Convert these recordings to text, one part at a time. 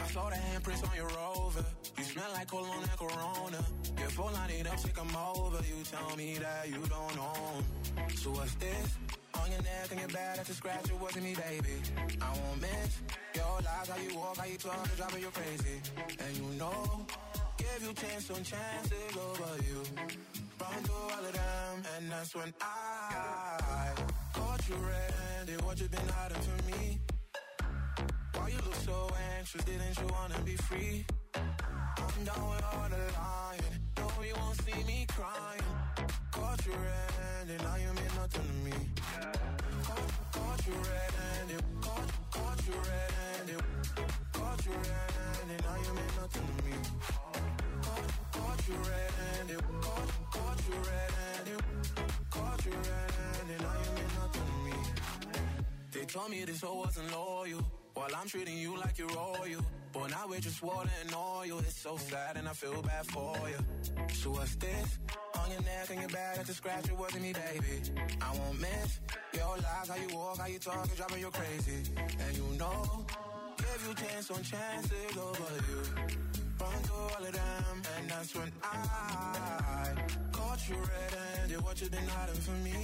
saw the handprints on your Rover. You smell like cologne and Corona. Before I need up, to come over. You tell me that you don't own. So what's this? On your neck and your back, that's a scratch. It wasn't me, baby. I won't miss your lies, how you walk, how you talk, it's driving you crazy. And you know, give you chance on chances over you. Run through all of them, and that's when I caught you red-handed. What you been hiding from me? Why you look so anxious? Didn't you wanna be free? I'm down with all the lying. No, you won't see me crying. Caught you red-handed, now you mean nothing to me. Caught you red-handed, caught you red-handed, caught you red-handed, now you mean nothing to me. Caught you red-handed, caught you red-handed, caught you red-handed, now you mean nothing to me. They told me this hoe wasn't loyal, while I'm treating you like you're royal. But now we're just water and oil. It's so sad and I feel bad for you. So what's this? On your neck and your back, that's a scratch. It wasn't me, baby. I won't miss your lies, how you walk, how you talk, it's driving you crazy. And you know, give you chance on chances over you. Run through all of them, and that's when I caught you red-handed. What you been hiding from me?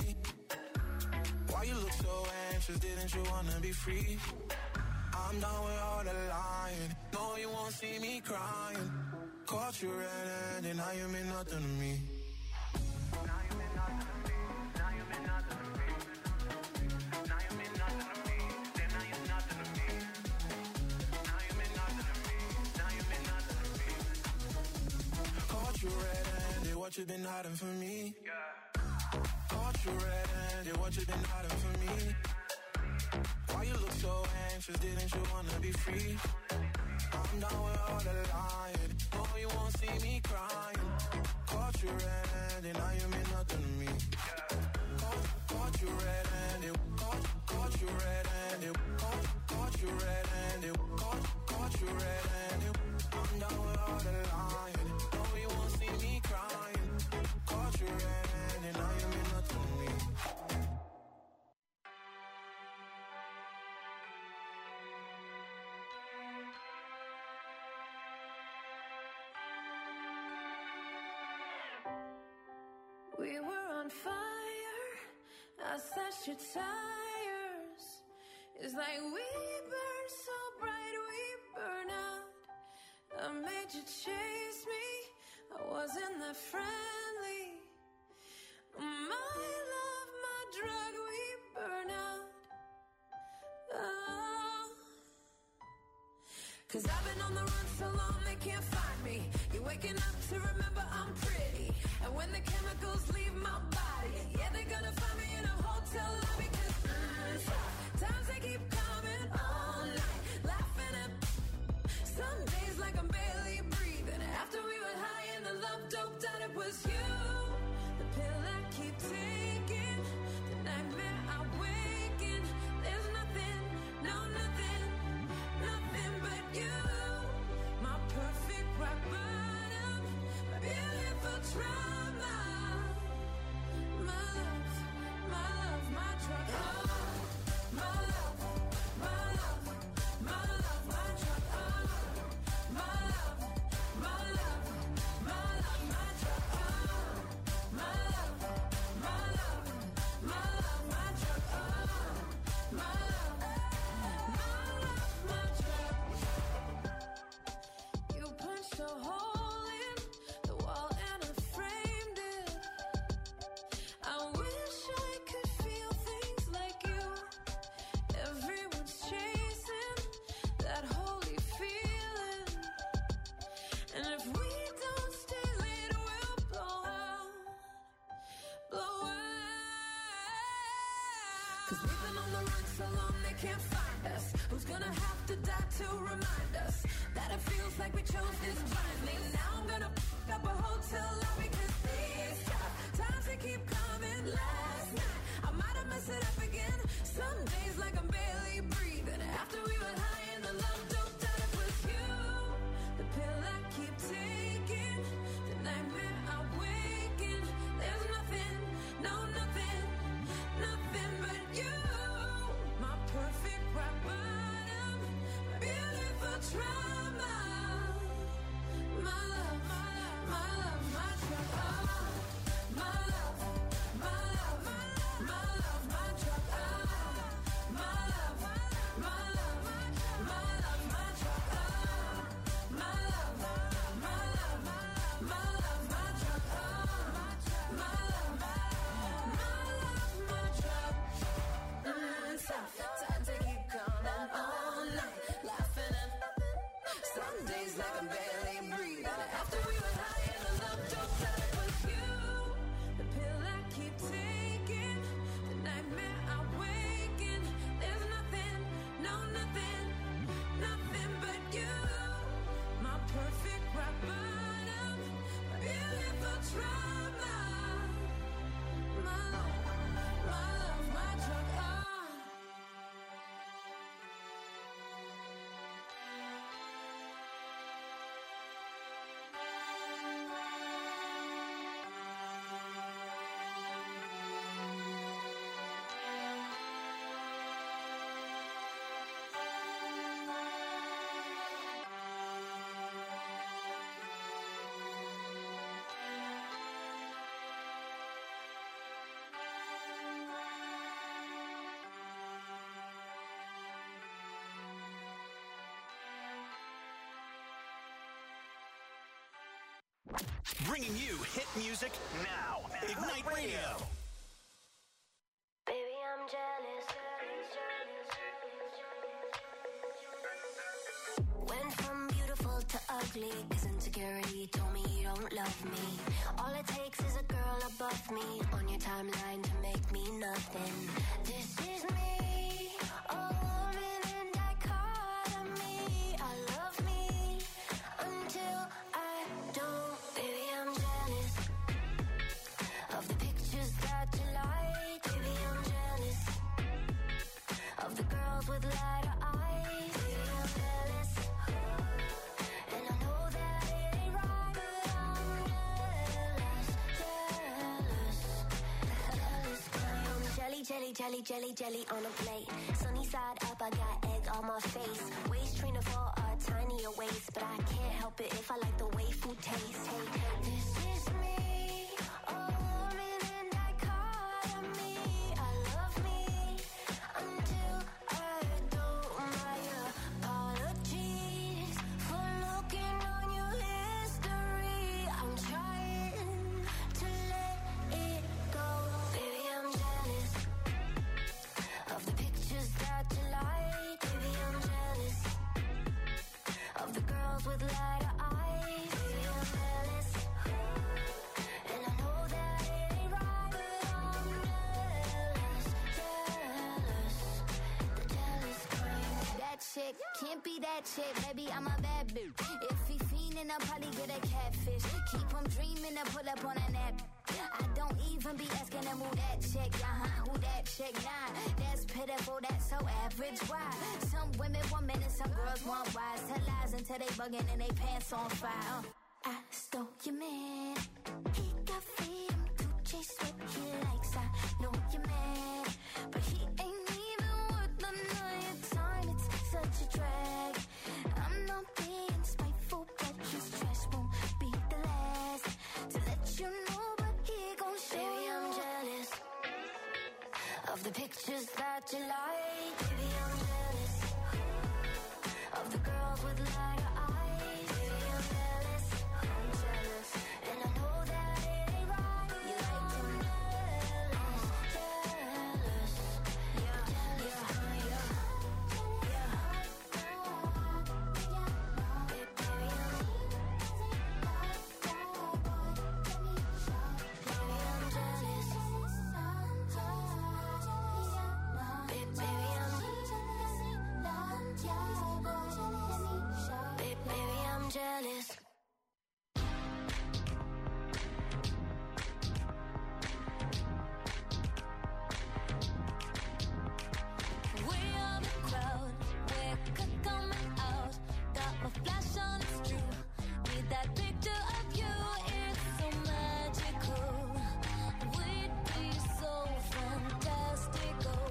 Why you look so anxious? Didn't you wanna be free? I'm done with all the lying. No, you won't see me crying. Caught you red-handed, now you mean nothing to me. Now you mean nothing to me. Now you mean nothing to me. Now you mean nothing to me. Then now you're nothing to me. Now you mean nothing to me. Now you mean nothing to me. Caught you red-handed, what you been hiding from me? Caught you red-handed, what you been hiding from me? Why you look so anxious? Didn't you wanna be free? I'm down with all the lying. No, you won't see me crying. Caught you red-handed, now you mean nothing to me. Caught you red-handed, caught you red-handed, caught you red-handed, caught you red-handed. I'm down with all the lying. No, you won't see me crying. Caught you red-handed, now you mean nothing to me. We were on fire, I slashed your tires. It's like we burn so bright, we burn out. I made you chase me, I wasn't that friendly. My love, my drug, we burn out. Oh. 'Cause I've been on the run so long they can't find me. You're waking up to remember I'm pretty. And when the chemicals leave my body, yeah, they're gonna find me in a hotel lobby. 'Cause times they keep coming all night, laughing at some days like I'm barely breathing. After we were high and the love doped out, it was you. The pill I keep taking, the nightmare I wake in. There's nothing, no nothing, nothing but you. My perfect rock bottom, my beautiful trauma. My love, my love, my drug. Oh, my love, my love, my love, my drug. Oh, my love, my love, my love, my drug. Oh, my love, my love, my love, my drug. Oh, my love, my drug. You punched a hole in the wall and I framed it. I wish I could feel things like you. Everyone's chasing that holy feeling. And if we don't stay late, we'll blow out, blow out. 'Cause we've been on the run so long they can't find us. Who's gonna have to die to remind us that it feels like we chose this blindly? Now I'm gonna up a hotel lobby 'cause these times they keep coming. Last night I might have messed it up again. Some days like I'm barely breathing. After we were high and the love doped out, it was you. The pill I keep taking, the nightmare I wake in. There's nothing, no nothing, nothing but you. My perfect rock bottom, my beautiful trauma. Bringing you hit music now. Ignite Radio. Baby, I'm jealous. Went from beautiful to ugly, 'cause insecurity told me you don't love me. All it takes is a girl above me on your timeline to make me nothing. This is me, a woman in dichotomy. I love me until I don't. Baby, I'm jealous of the pictures that you like. Baby, I'm jealous of the girls with lighter eyes. Baby, I'm jealous, and I know that it ain't right, but I'm jealous. Jelly on a plate. Sunny side up, I got egg on my face. Waist trainer for a tinier waist, but I can't help it if I like the way food tastes. Hey, this is me, a woman in dichotomy. I love me until I don't. My apologies for looking on your history. I'm trying to let it go. Baby, I'm jealous of the pictures that you like. Baby, I'm jealous of the girls with lighter eyes. Baby, I'm jealous, and I know that it ain't right, but I'm jealous. The jealous kind. That chick can't be that chick, baby, I'm a bad bitch. If he fiendin', I'll probably get a catfish. Keep him dreaming to pull up on a nap. I don't even be asking him who that chick, who that chick, nah. That's pitiful, that's so average, why? Some women want men and some girls want wise. Tell lies until they bugging and they pants on fire. I stole your man, he got freedom to chase what he likes. I know you're mad, but he ain't even worth the night time. It's such a drag. I'm not being spiteful, but his trash won't be the last to let you know. Baby, I'm jealous of the pictures that you like. Baby, I'm jealous of the girls with lighter eyes. Baby, I'm jealous, and I know that it ain't right. You like to jealous, yeah. Jealous. We are the crowd, we're coming out. Got my flash on, it's true. Need that picture of you, it's so magical. We'd be so fantastical.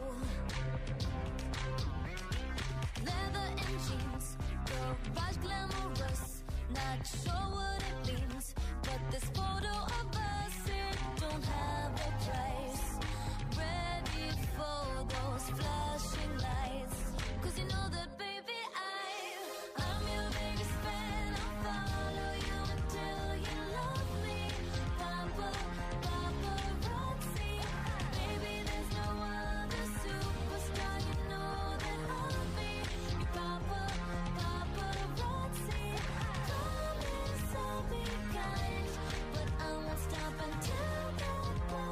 Leather and jeans, garage glamorous. Not sure what it means, but this photo of us, it don't have a price. Ready for those flashing lights, 'cause you know that, baby, I'm your biggest fan. I'll follow you until you love me. Paparazzi, baby, there's no other superstar. You know that I'll be your paparazzi. Promise I'll be kind, but I won't stop until that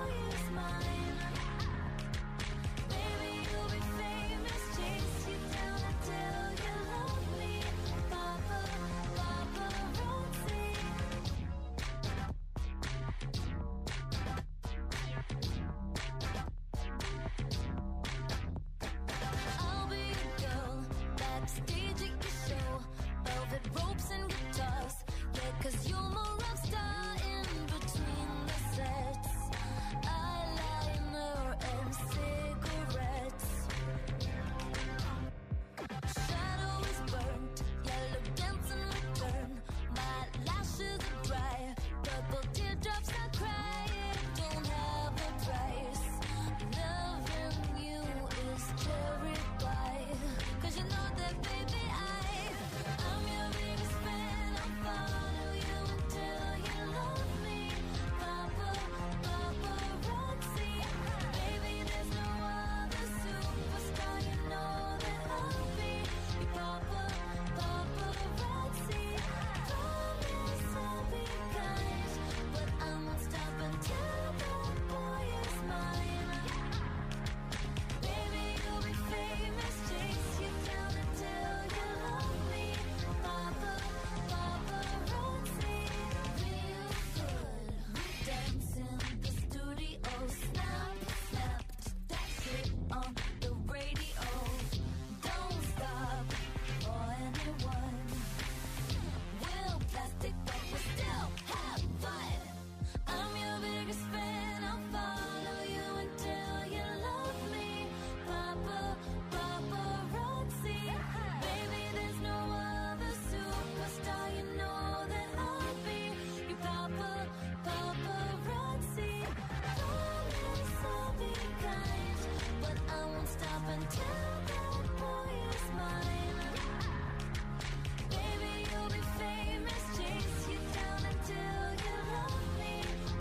Until that boy is mine. Baby, you'll be famous. Chase you down until you love me.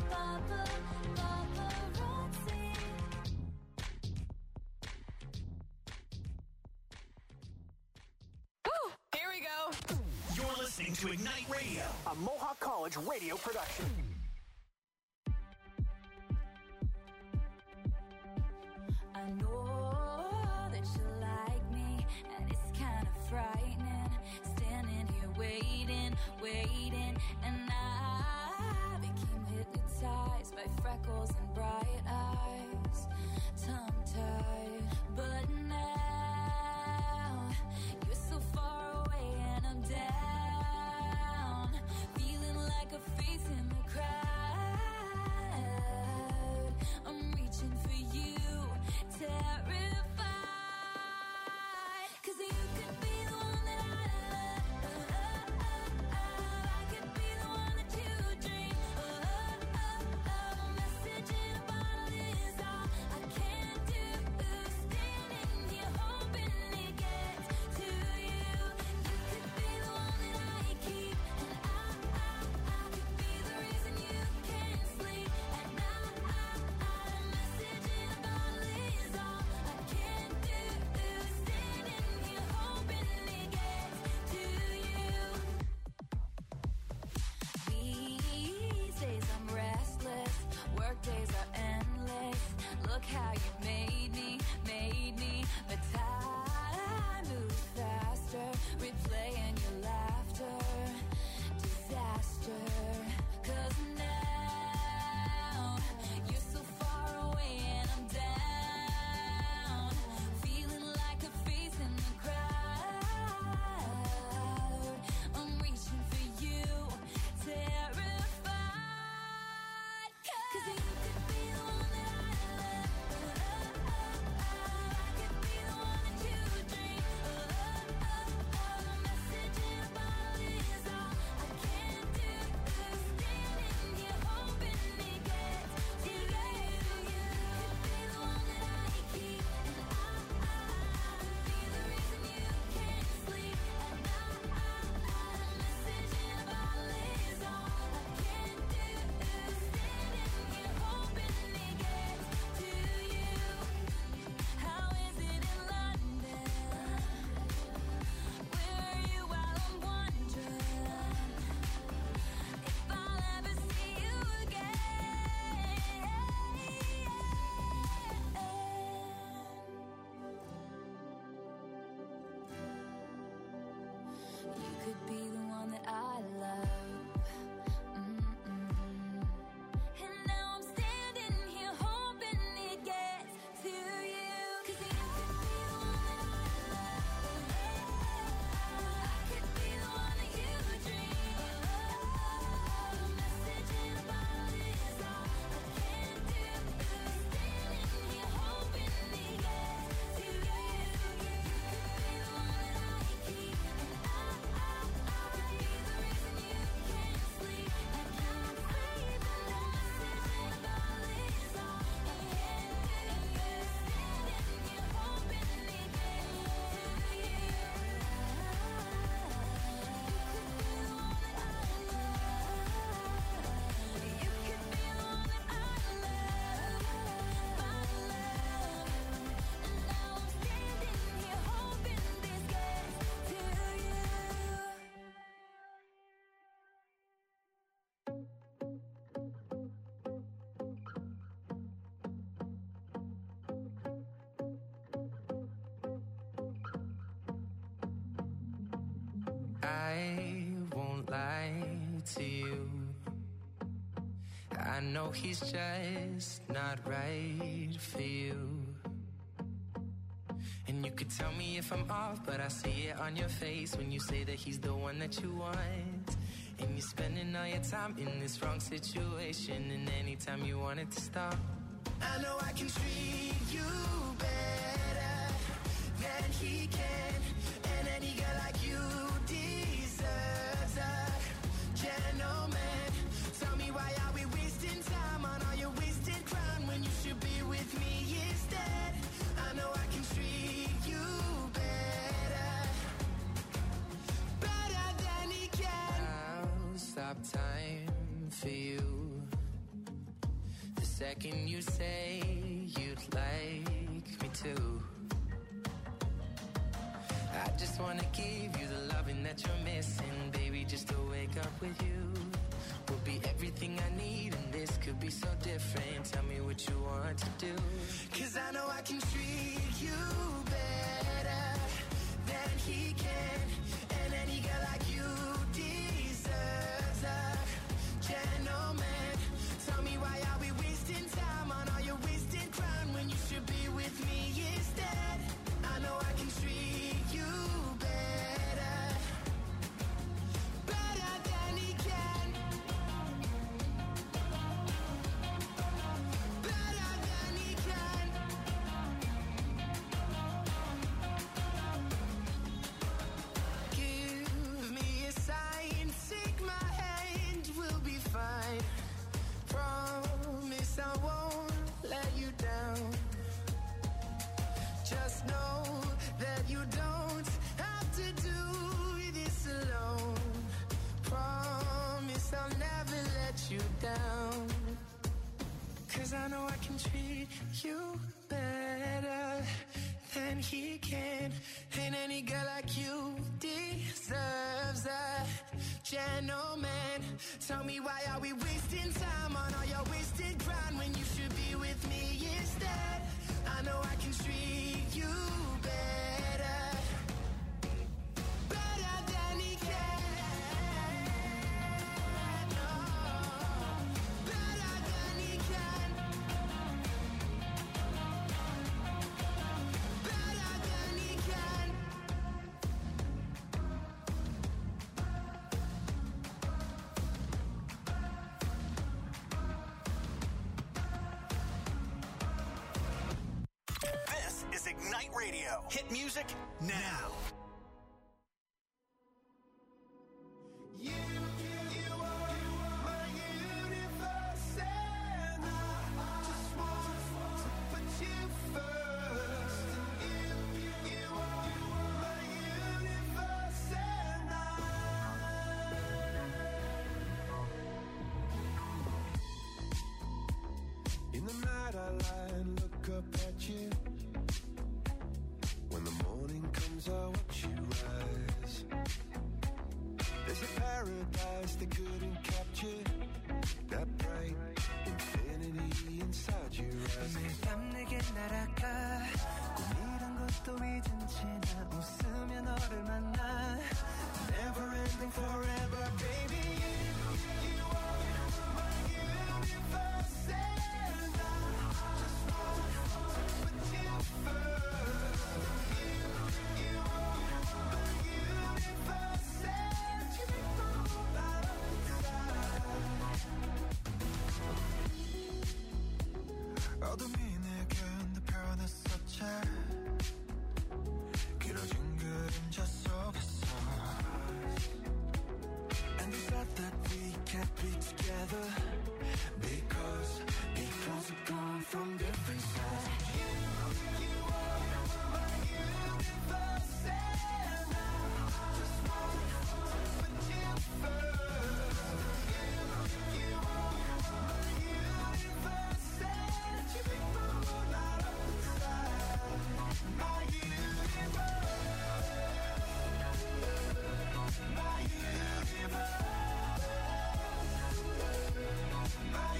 Paparazzi. Here we go. You're listening to Ignite Radio, a Mohawk College radio production. I know that you like me, and it's kind of frightening. Standing here waiting, and I became hypnotized by freckles and bright eyes, tongue-tied. But now you're so far away, and I'm down, feeling like a face in the crowd. I'm reaching for you, terrified, 'cause you could be the one that I love. I could be the one that you dream. A message in a bottle is all I can do. Standing here hoping it gets to you. You could be the one that I keep, and I could be the reason you can't sleep at night. A message in a bottle is all I can do. Standing here hoping it gets to you. These days I'm restless, work days are endless. Look how you made me, but time moves faster, replaying your laughter, disaster. 'Cause now you're so far away, and I'm down, feeling like a face in the crowd. I'm reaching for you, terrified, 'cause you could be the one that I love. I could be the one that you dream. A message in a bottle is all I can do. Standing here hoping it gets to you. You could be the one that I keep, and I could be the reason you can't sleep at night. A message in a bottle is all I can do. Standing here hoping it gets to you. How is it in London? Where are you while I'm wondering if I'll ever see you again? You could be the one that I love. And now I'm standing here hoping it gets to you. 'Cause you could be the one that I love. I could be the one that you dream. A message in a bottle is all I can do. Standing here hoping it gets to you. You could be the one that I keep, and I could be the reason you can't sleep at night. A message in a bottle is all I can do. Standing here hoping it gets to you. You could be the one that I love. You could be the one that I love, my love. And now I'm standing here hoping this gets to you. I won't lie to you. I know he's just not right for you. And you could tell me if I'm off, but I see it on your face when you say that he's the one that you want. And you're spending all your time in this wrong situation, and anytime you want it to stop, I know I can treat you better than he can. And any girl like you deserves a gentleman. Tell me, why are we wasting time on all your wasted crown when you should be with me instead? I know I can treat stop time for you. The second you say you'd like me to, I just wanna give you the loving that you're missing. Baby, just to wake up with you will be everything I need, and this could be so different. Tell me what you want to do, 'cause I know I can treat you better than he can. And any girl like you deserves a gentleman. Tell me, why are we wasting time on all your wasted crown when you should be with me instead? I know I can treat you better, better than he can, better than he can. Give me a sign, take my hand, we'll be fine. Promise I won't let you down. Just know that you don't have to do this alone. Promise I'll never let you down. 'Cause I know I can treat you better than he can. And any girl like you deserves a gentleman. Tell me, why are we wasting time on all your wasted grind when you should be with me instead? I know I can treat you better, better than he can. Oh, better than he can, better than he can. This is Ignite Radio. Hit music now. You are my universe, and I just want to put you first. You are my universe, and in the night I lie and look up at you. When the morning comes, I watch you rise. There's a paradise they couldn't capture, that bright infinity inside your eyes. 매일 밤 내게 날아가 꿈이란 것도 잊은 채 나 웃으며 너를 만나. Never ending forever, baby. You are my universe, and I just want to put you first. You are my universe, and you make my whole life inside. 어둠이 내겐 더 변했었지. 길어진 그림자 속에서. And we thought that we can't be together because peoples have gone from different sides. You are my universe, and I just want to put you first. You are my universe, and you make my whole life inside. My universe, my universe. My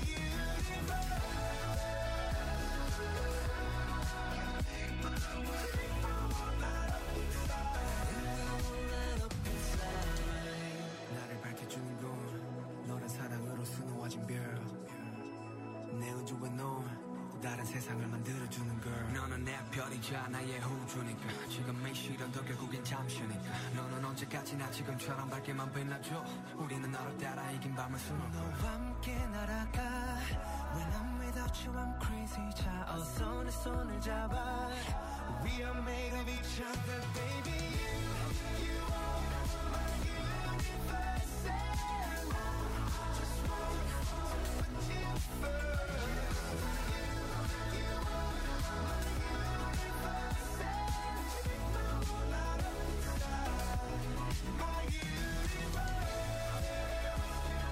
나를 밝혀주는 건 너란 사랑으로 수놓아진 별. 내 우주에 넌 또 다른 세상을 만들어주는 걸. 너는 내 별이자 나의 우주니까. 지금의 시련도 결국엔 잠시니까. 너는 언제까지나 지금처럼 밝게만 빛나줘. 우리는 너를 따라 이긴 밤을 수놓고 너와 함께 날아가. When I'm without you I'm crazy. 자 어서 내 손을 잡아. We are made of each other, baby. You are my universe, and I just want to put you first. You are my universe, and you make my whole life inside. My universe.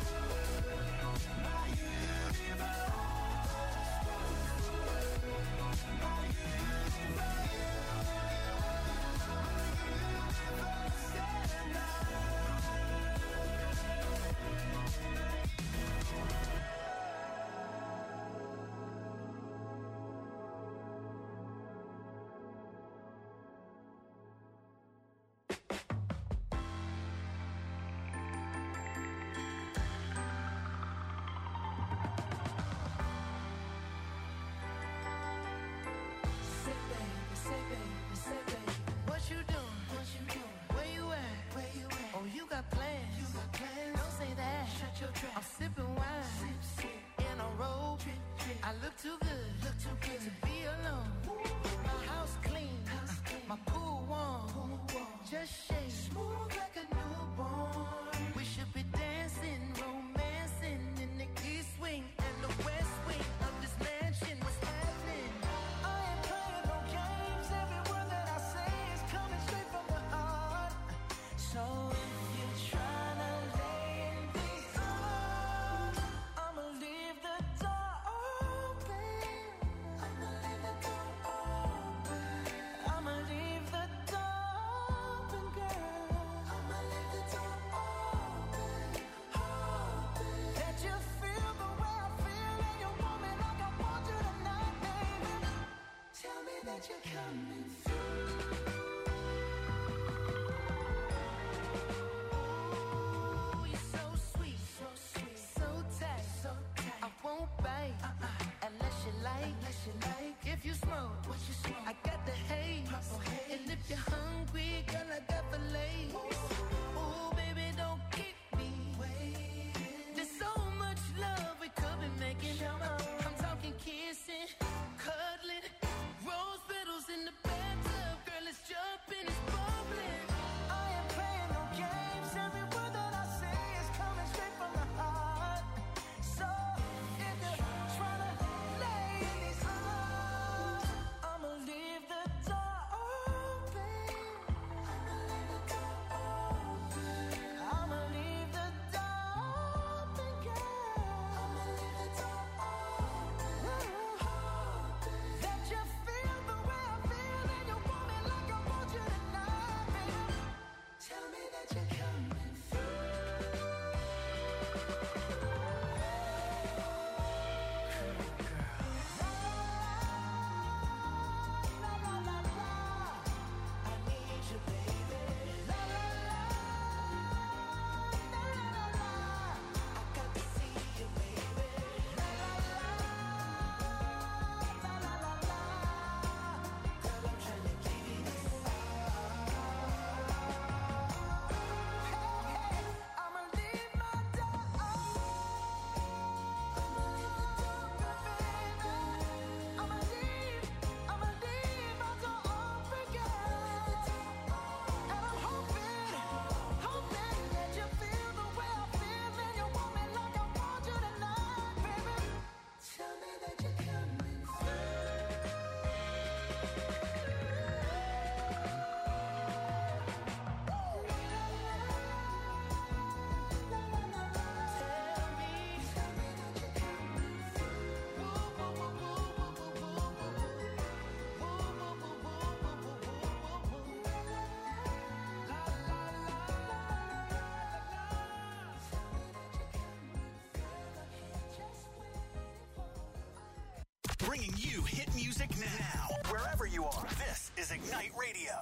look too good to be alone. My house clean, my pool warm, just shake smooth like a newborn. We should be dancing, romancing in the east wing and the west wing of this mansion. What's happening? I ain't playing no games. Every word that I say is coming straight from the heart. So if you're trying to lay in these arms, I'ma leave the door open. I'ma leave the door open. I'ma leave the door open, girl. I'ma leave the door open, open. That you feel the way I feel and you want me like I want you tonight, baby. Tell me that you're coming through. You're so sweet, so tight, I won't bite unless you like. If you smoke, I got the haze. And if you're hungry, girl, I got the lace. Ooh, baby, don't keep me waiting. There's so much love we could be making. I'm talking kissing, cuddling, rose petals in the bathtub. Girl, it's jumping, it's bubbling. I ain't playing no games. Every word that I say is coming straight from the heart. So if you're trying to lay in these arms, I'ma leave the door open. I'ma leave the door open. I'ma leave the door open, girl. I'ma leave the door open. That you feel the way I feel and you want me like I want you tonight, baby. Tell me that you're coming through. La la la la, I need you, baby. La la la, la la la la, I got to see you, baby. La la la, la la la la, girl, I'm trying to give you this. Hey, I'ma leave my door open. I'ma leave the door open, baby. I'ma leave my door open, girl. And I'm hoping that you feel the way I feel and you want me like I want you tonight, baby. Tell me that you're coming Bringing you hit music now. Wherever you are, this is Ignite Radio.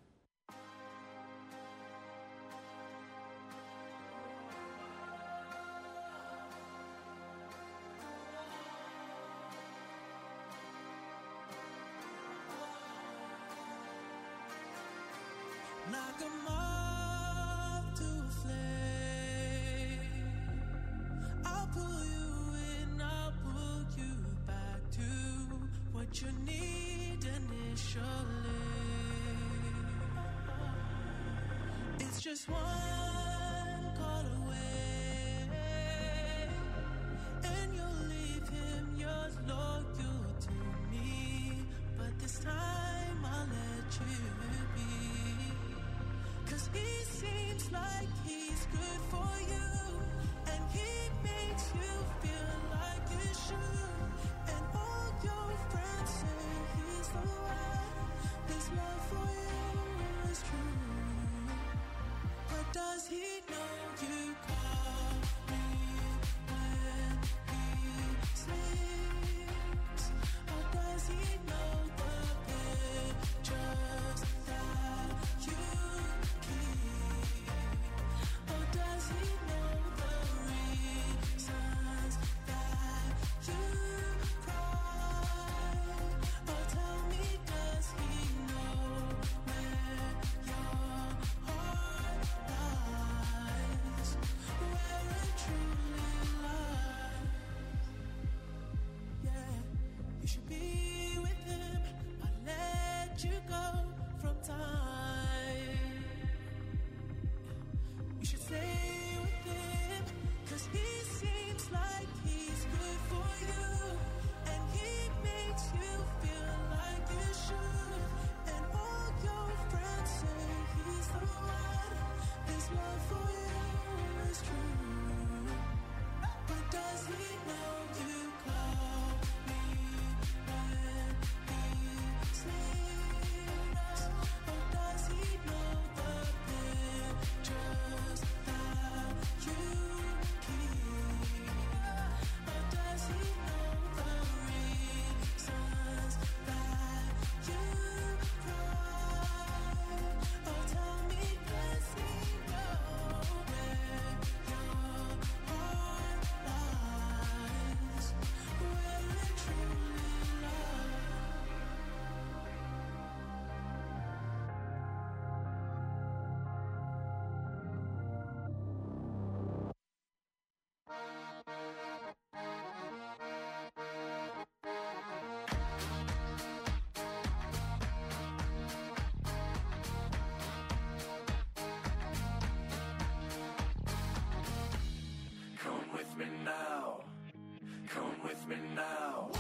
Like a moth to a flame, I'll pull you in, I'll pull you back to what you need initially. It's just one call away, and you'll leave him yours loyal to me. But this time I'll let you be. 'Cause he seems like he's good for you, and he makes you feel like you should. And all your friends say he's the one. His love for you is true. But does he know you call me when he sleeps? Or does he know the pictures that you keep? Or does he know the reasons that you cry? Or tell me, does he know where your heart lies? me now.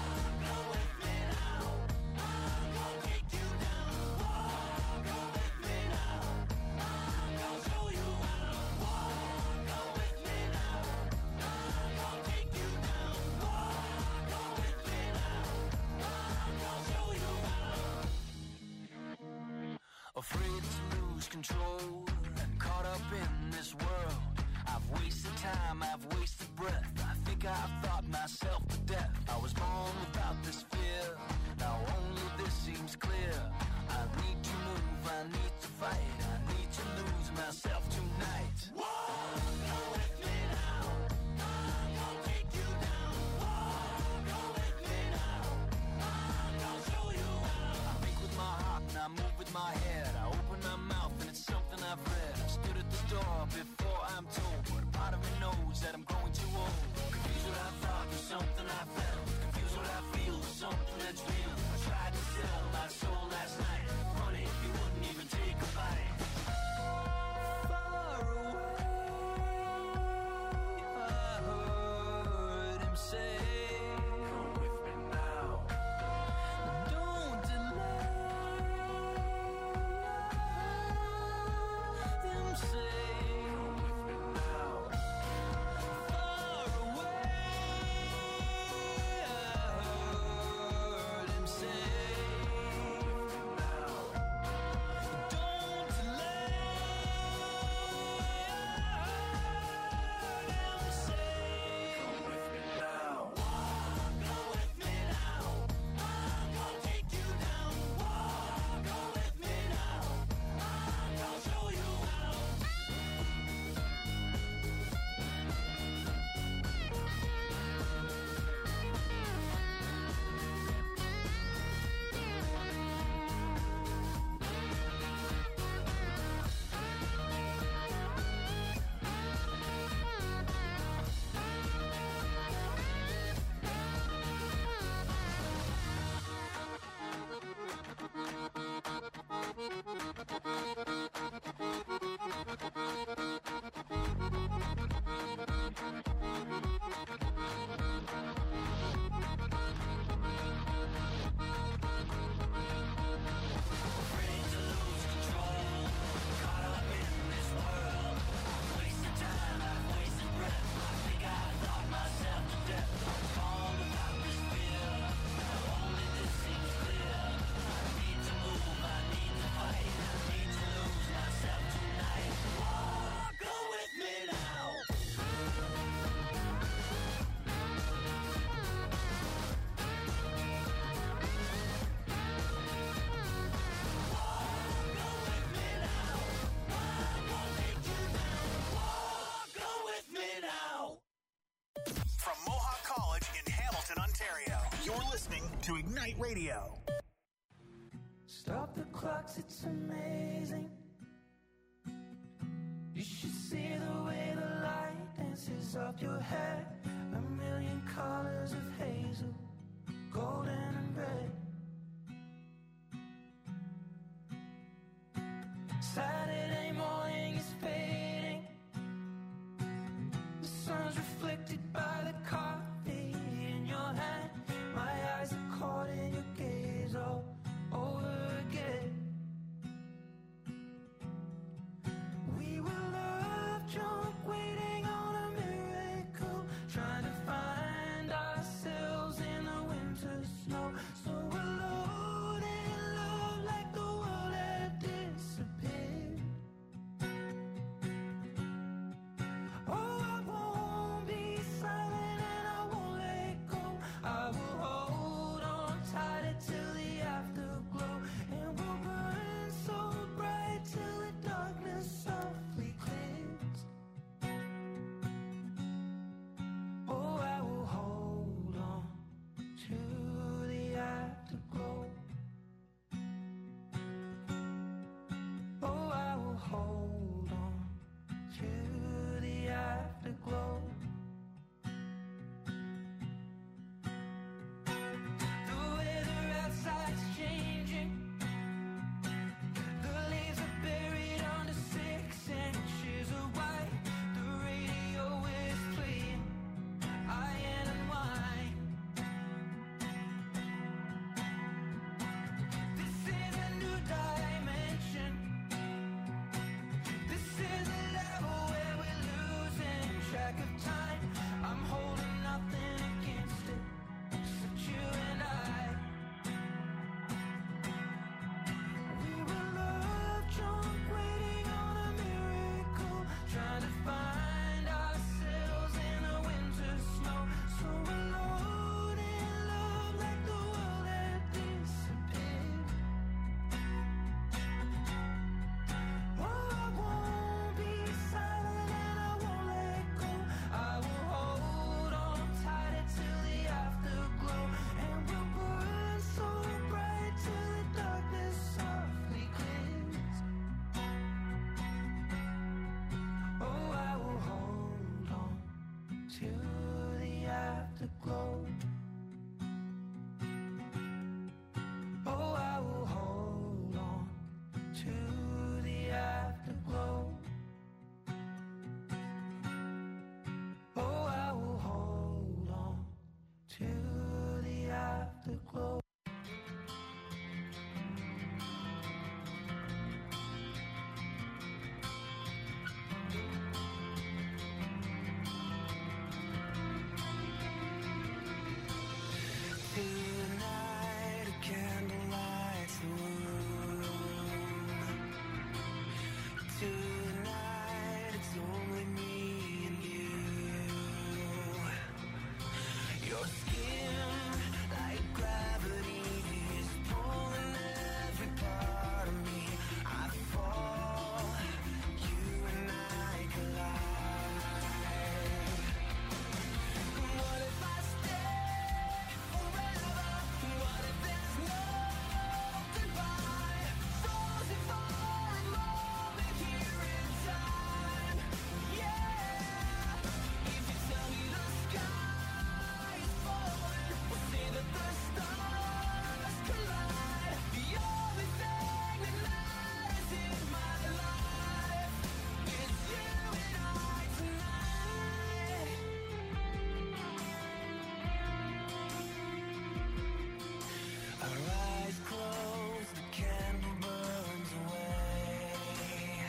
Afraid to lose control and caught up in this world. I've wasted time, I've wasted breath. I think I've thought myself to death. I was born without this fear. Now only this seems clear. I need to move, I need to fight. I need to lose myself tonight. Go with me now. I'm gonna take you down. Go with me now. I'm gonna show you how. I think with my heart and I move with my head. I open my mouth and it's something I've read. I've stood at the door before I'm told, but a part of me knows that I'm growing too old. Confused what I thought was something I felt. Confused what I feel was something that's real. I tried to sell my soul last night. Funny, you wouldn't even take a bite. Far away, I heard him say, come with me now. Don't delay. Him say, come with me now. Far away, I heard him say, come with me now. Don't delay. I heard him say, come with me now. Go with me now. I'm gonna take you down. Go with me now. I'm gonna show you how. Afraid to lose control, caught up in this world. Wasted time, I've wasted breath. I think I thought myself to death. I was born without this fear. Now only this seems clear. I need to move, I need to fight. I need to lose myself tonight. Go with me now. Go with me now. I'm gonna take you down. Go with me now. From Mohawk College in Hamilton, Ontario, you're listening to Ignite Radio. Stop the clocks, it's amazing. You should see the way the light dances up your hair. A million colors of hazel, golden and red. Saturday morning is fading. The sun's reflected by the coffee in your hand. My eyes are caught in your gaze all over again. We were love drunk, waiting on a miracle, trying to find ourselves in the winter snow. So afterglow. Oh, I will hold on to the afterglow. Oh, I will hold on to the afterglow. Tonight a candle lights the room. Tonight it's only me and you. Your skin like gravity is pulling every part of me. I fall, you and I collide. What if I stay forever? What if there's no goodbye? Frozen for a moment here in time. Yeah. If you tell me the sky is falling, we'll see that the stars collide. The only thing that matters in my life is you and I tonight. Our eyes close, the candle burns away.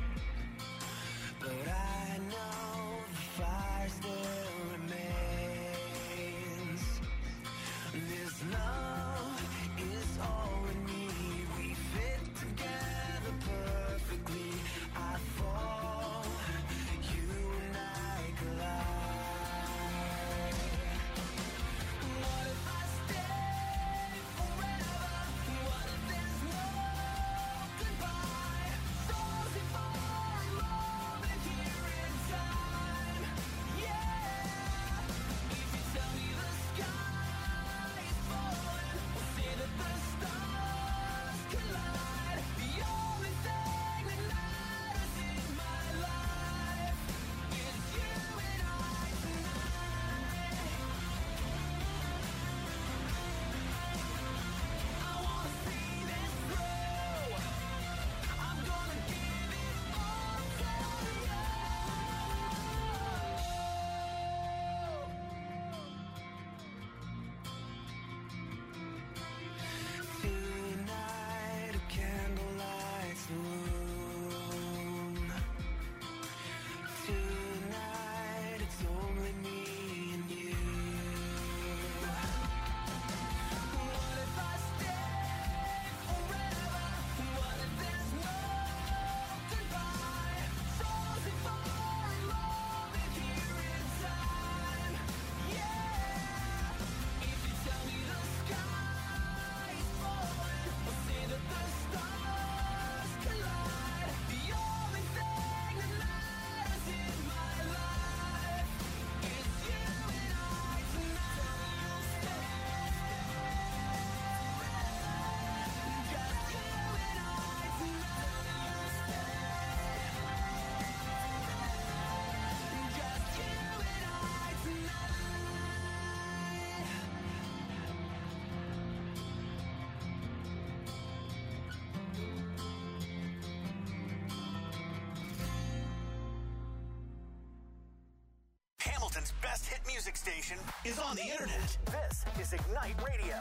But I know the fire still remains. This love is all we need. We fit together perfectly. I fall, you and I collide. What if I stay forever? What if there's no goodbye? Frozen for a moment here in time. Yeah. If you tell me the sky is falling, we'll see that the stars collide. The only thing that matters in my life is you and I tonight. I wanna see this through. I'm gonna give it all to you. Tonight a candle lights the room. Tonight it's only me and you. What if I stay forever? What if there's no goodbye? Frozen for a moment here in time. Yeah. If you tell me the sky is falling, we'll see that the stars collide. The only thing that matters in my life is you and I tonight. Just you and I tonight. Just you and I tonight. Hamilton's best hit music station is on the internet. This is Ignite Radio.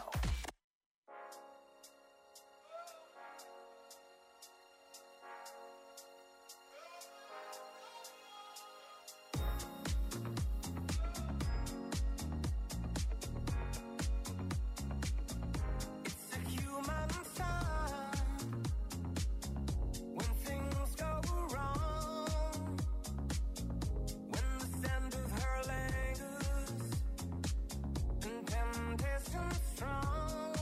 It's a human sign when things go wrong, when the scent of her lingers and temptation strong.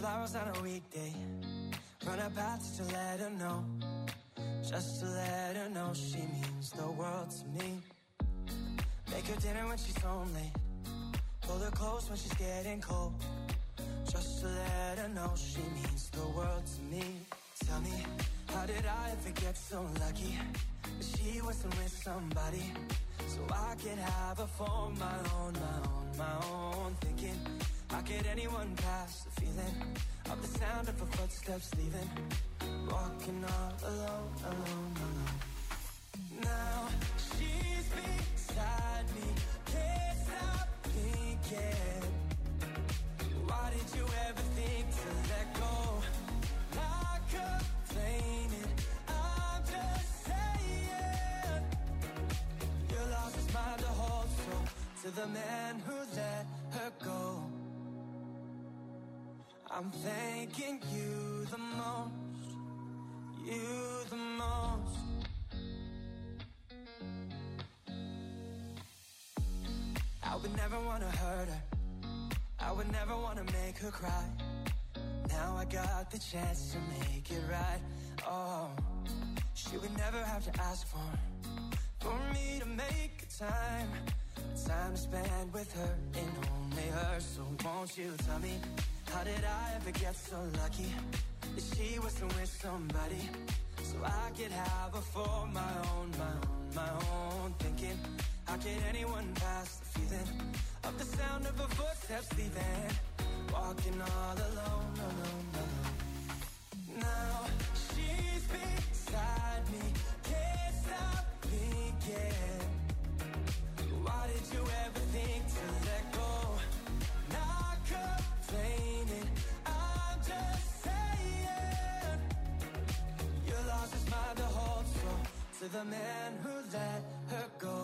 flowers on a weekday. Run a path just to let her know. Just to let her know she means the world to me. Make her dinner when she's home late. Pull her close when she's getting cold. Just to let her know she means the world to me. Tell me, how did I ever get so lucky that she wasn't with somebody so I could have her for my own, my own, my own. Thinking, how could anyone pass the feeling of the sound of her footsteps leaving? Walking all alone, alone, alone. Now she's beside me, can't stop thinking. Why did you ever think to let go? Not complaining, I'm just saying. Your loss is mine to hold, so to the man who let her go, I'm thanking you the most, you the most. I would never want to hurt her, I would never want to make her cry. Now I got the chance to make it right. Oh, she would never have to ask for me to make a time to spend with her and only her. So won't you tell me, how did I ever get so lucky that she wasn't with somebody so I could have her for my own, my own, my own. Thinking, how could anyone pass the feeling of the sound of her footsteps leaving? Walking all alone, alone, alone. Now she's beside me, can't stop thinking. Why did you ever think to let go? Not complaining, I'm just saying. Your loss is mine to hold, so to the man who let her go,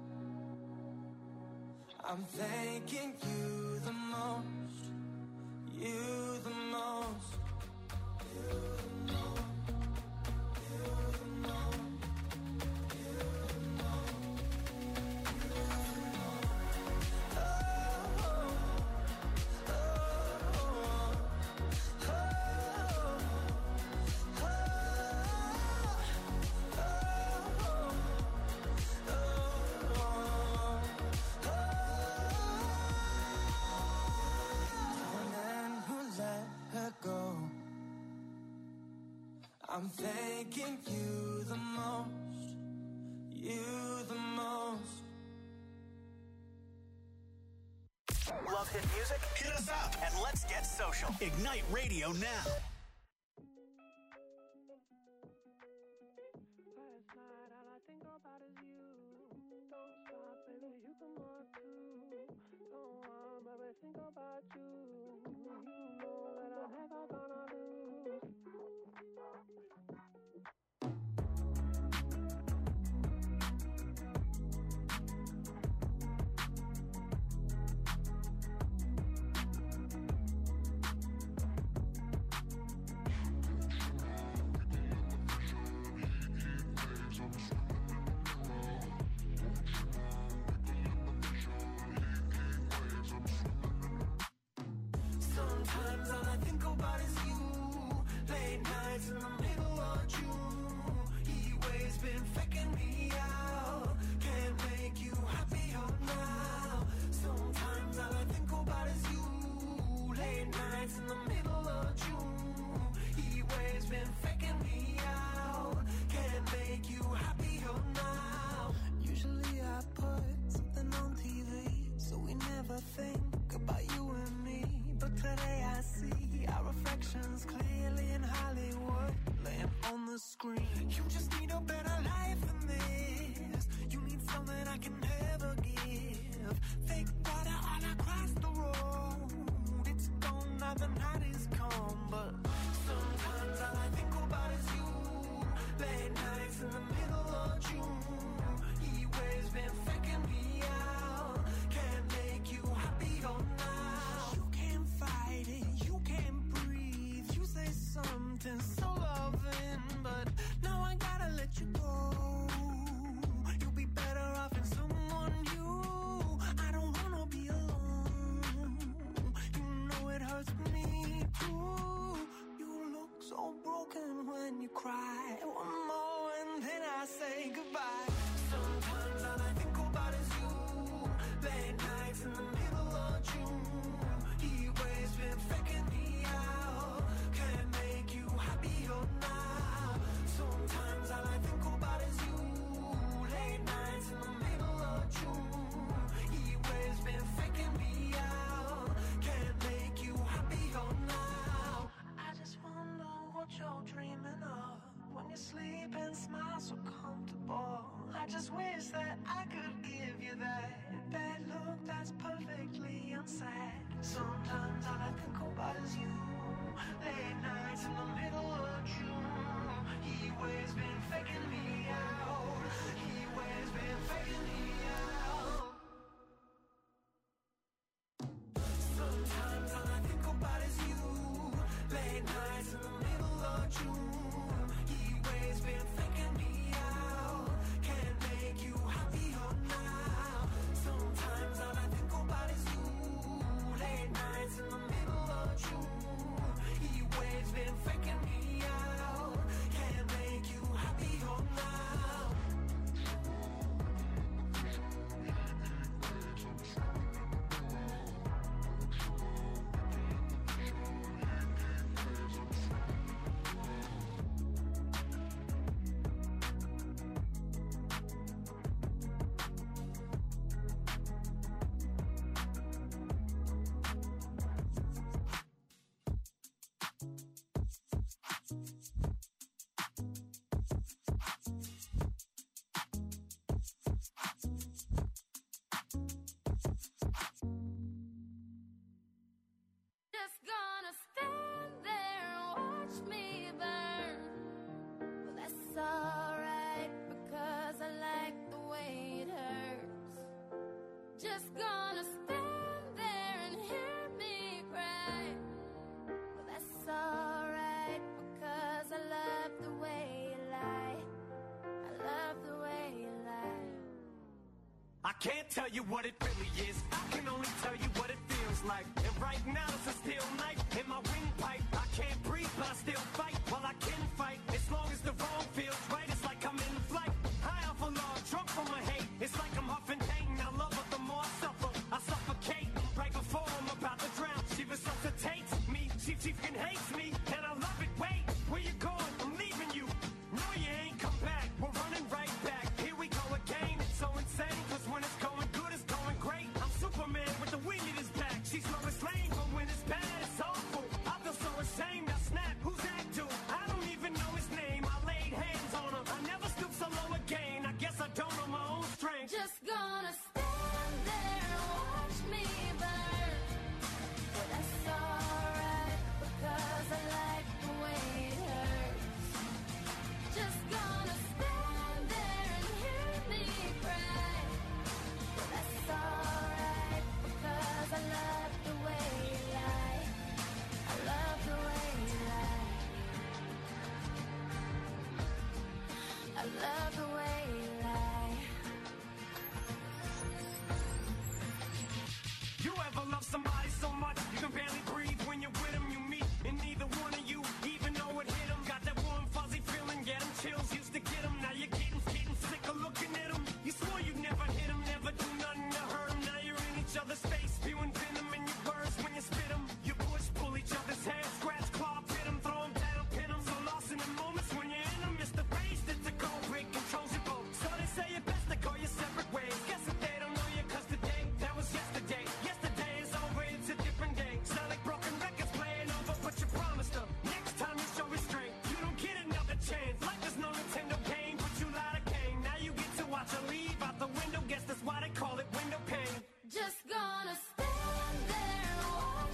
I'm thanking you the most, you the most, you the most, you the most, you the most, you the most. Oh, oh, oh, oh, oh, I'm thanking you the most, you the most. Love hit music? Hit us up and let's get social. Ignite Radio now. Last night all I think about is you. Don't stop, baby, you can walk too. Don't want, baby, think about you. You know that I'm never gonna lose. Sometimes all I think about is you. Late nights in the middle of June. He waves been faking me out. Can't make you happier now. Sometimes all I think about is you. Late nights in the middle of June. He waves been faking me out. Can't make you happier now. Usually I put something on TV, so we never think about you and me. But today I see our reflections clearly in Hollywood, laying on the screen. You just need a better life than this. cry. One more and then I say goodbye. Sometimes all I think about is you. Late nights in the middle of June. He always been faking me out. Can't make you happier now. Sometimes all I think about is you. Late nights in the middle of June. He always been faking me out. Can't make you happier now. I just wonder what you're dreaming of when you sleep and smile so comfortable. I just wish that I could give you that bad look that's perfectly unsaid. Sometimes all I think about is you. Late nights in the middle of June. He always been faking me out. He always been faking me out. Sometimes all I think about is you. Late nights in the middle of June. He always been faking me out. Can't make you happier now. Sometimes all I think about is you. Late nights in the middle of June. He always been faking me out. Can't make you happier now. Just gonna stand there and watch me burn. Well, that's alright because I like the way it hurts. Just gonna stand there and hear me cry. Well, that's alright because I love the way you lie. I love the way you lie. I can't tell you what it really is. I can only tell you what it feels like. And right now it's a steel knife in my windpipe. I can't breathe, but I still fight. While I can fight, as long as the wrong feels right, it's like I'm in flight. High off a log, drunk from my hate. It's like I'm huffing pain. I love her the more I suffer. I suffocate right before I'm about to drown. She resuscitates me. She fucking hates me, and I love it. Wait, where you going? I'm leaving you. No, you ain't come back. We're running right back. Here we go again. It's so insane, cause when it's going good, it's going great. I'm Superman with the wind in his back. She's Lois Lane, but when it's bad, it's awful. I feel so ashamed. I snap. Who's that dude? I don't even know his name. I laid hands on him. I never stoop so low again. I guess I don't know my own strength. Just gonna stand there and watch me burn. Well, that's alright because I like the way it hurts. Just gonna stand there and hear me cry. Well, that's alright because I love the way you lie. I love the way you lie. I love the way you lie. You ever love somebody so much you can barely breathe when you're with them? You meet, and neither one of you even know it hit them. Got that warm fuzzy feeling, get them chills, used to get them. Now you're getting sick of looking at them. You swore you'd never hit them, never do nothing to hurt them. Now you're in each other's face, spewing venom in your words when you spit them. You push, pull each other's hair, scratch, claw, pit them, throw them down, pin them. So lost in the moments when you're in them, it's the rage that's the cold break controls your boat. So they say it best to go your separate ways. Guess that they don't know you, cause today, that was yesterday. Yesterday is over, it's a different day. Sound like broken records playing over, but you promised them. Next time you show restraint, you don't get another chance. Life is no Nintendo game, but you lied again. Now you get to watch her leave out the window. Guess that's why they call it window pane. Just gonna stand there and watch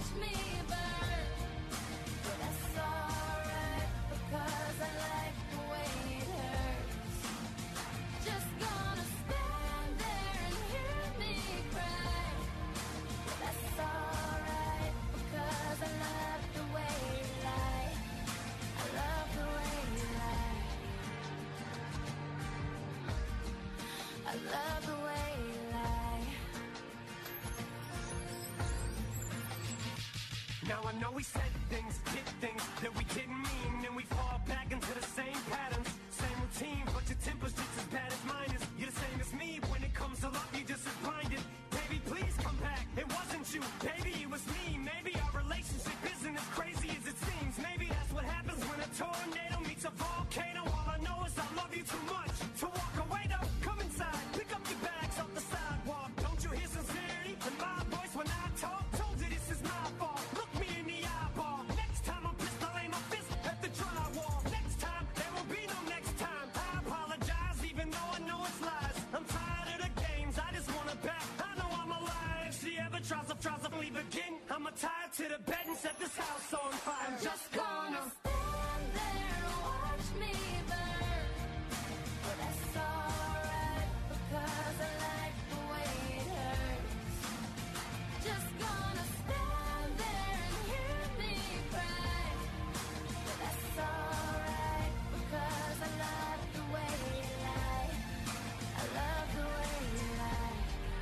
Now I know we said things, did things that we didn't mean, and we fall back into the same patterns, same routine, but your temper's just as bad as mine is. You're the same as me, when it comes to love, you're just as blinded. Baby, please come back, it wasn't you, baby, it was me. Maybe our relationship isn't as crazy as it seems. Maybe that's what happens when a tornado meets a volcano. All I know is I love you too much to walk away though. Come inside, pick up your bags off the sidewalk. Don't you hear sincerity in my voice when I talk? Told you this is my fault. Look me in the eyeball. Next time I'm pissed, I'll aim my fist at the drywall. Next time, there will be no next time. I apologize even though I know it's lies. I'm tired of the games, I just wanna back. I know I'm alive. If she ever tries to leave again, I'ma tie her to the bed and set this house on fire. I'm just gonna stand there and watch me burn. But that's alright, because I like the way it hurts. Just gonna stand there and hear me cry. But that's alright, because I love the way you lie. I love the way you lie.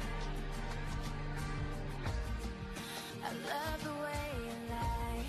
I love the way you lie.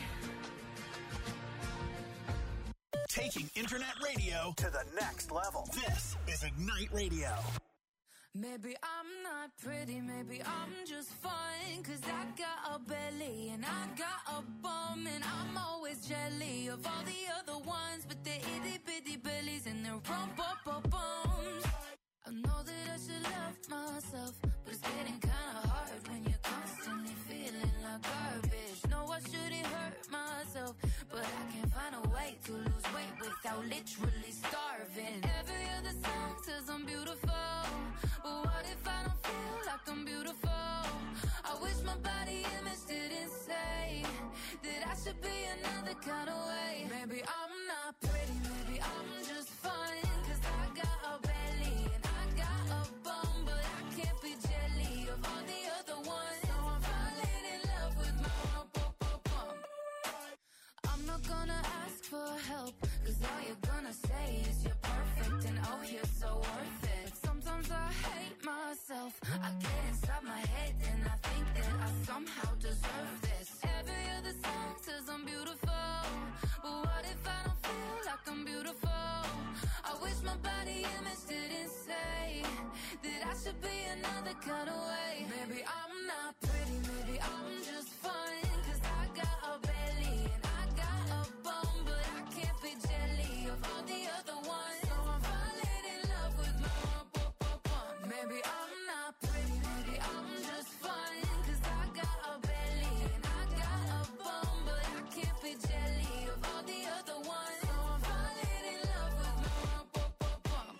Taking internet radio to the next level. This is Ignite Radio. Maybe I'm not pretty, maybe I'm just fine, 'cause I got a belly and I got a bum, and I'm always jelly of all the other ones, but they're itty bitty bellies and their bums. I know that I should love myself, but it's getting kinda hard when you're constantly feeling like garbage. No, I shouldn't hurt myself, but I can't find a way to lose weight without literally starving. Every other song says I'm beautiful, but what if I don't feel like I'm beautiful? I wish my body image didn't say that I should be another kind of way. Maybe I'm not pretty, maybe I'm just fine, 'cause I got a belly and I got a bum, but I can't be jelly of all the other ones. So I'm falling in love with my bum. I'm not gonna ask for help, 'cause all you're gonna say is you're perfect and oh, you're so worth it. Sometimes I hate myself, I get inside my head and I think that I somehow deserve this. Every other song says I'm beautiful, but what if I don't feel like I'm beautiful? I wish my body image didn't say that I should be another kind of way. Maybe I'm not pretty, maybe I'm just fine, 'cause I got a belly and I got a bum, but I can't be jelly of all the other ones. So I'm falling in love with my bum. Maybe I'm not pretty, maybe I'm just fine, 'cause I got a belly and I got a bum, but I can't be jelly of all the other ones. So I'm falling in love with my bum.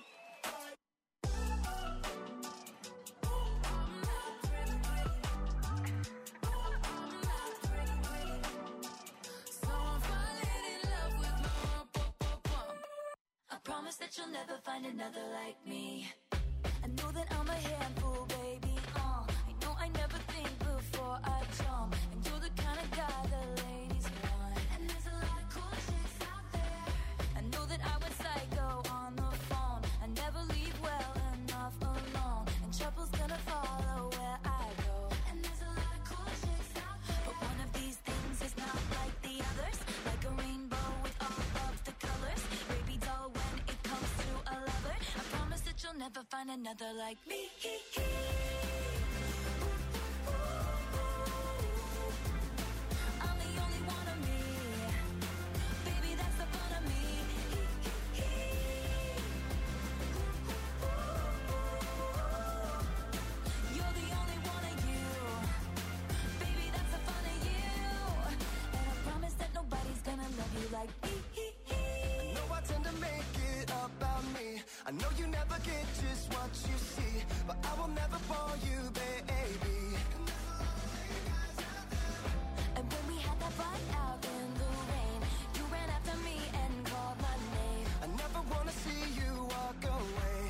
I'm not pretty, I'm not pretty, so I'm falling in love with my bum. I promise that you'll never find another like me. I know that I'm a handful, baby. I know I never think before I jump, and you're the kind of guy the ladies want. And there's a lot of cool chicks out there. I know that I went psycho on the phone. I never leave well enough alone, and trouble's gonna follow where I go. And there's a lot of cool chicks out there, but one of these things is not like the others. Like a rainbow with all of the colors. Baby doll, when it comes to a lover, I promise that you'll never find another like me. I'm the only one of me. Baby, that's the fun of me. You're the only one of you. Baby, that's the fun of you. And I promise that nobody's gonna love you like me. I know I tend to make it about me. I know you never get just what you see, but I will never bore you, baby. And when we had that fight out in the rain, you ran after me and called my name. I never wanna see you walk away,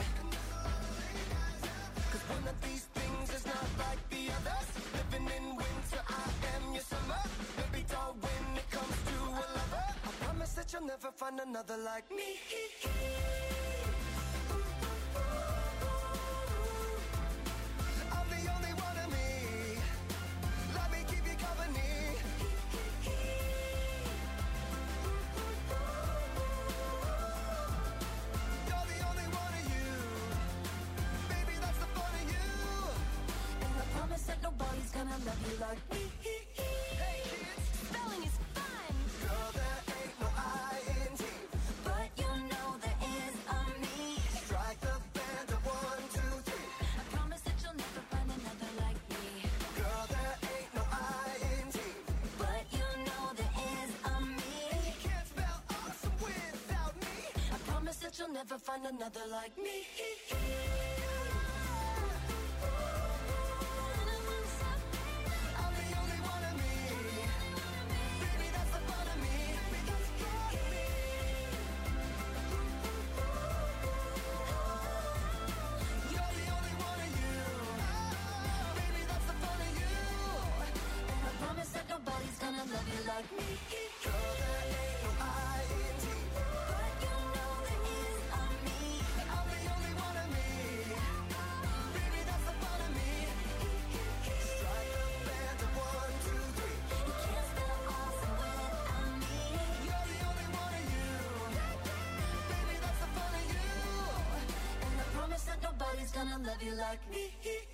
'cause one of these things is not like the others. Living in winter, I am your summer. Baby doll, when it comes to a lover, I promise that you'll never find another like me. I'm the only one of me. Let me keep you company. never find another like me. I'm the only one of me. Baby, that's the fun of me. You're the only one of you. Baby, that's the fun of you. And I promise that nobody's gonna love you like me. Girl, there ain't no I-N-T. But you know there is on me. I'm the only one of me. Baby, that's the fun of me. Strike a band of 1, 2, 3. You can't spell awesome without me. You're the only one of you. Baby, that's the fun of you. And I promise that nobody's gonna love you like me.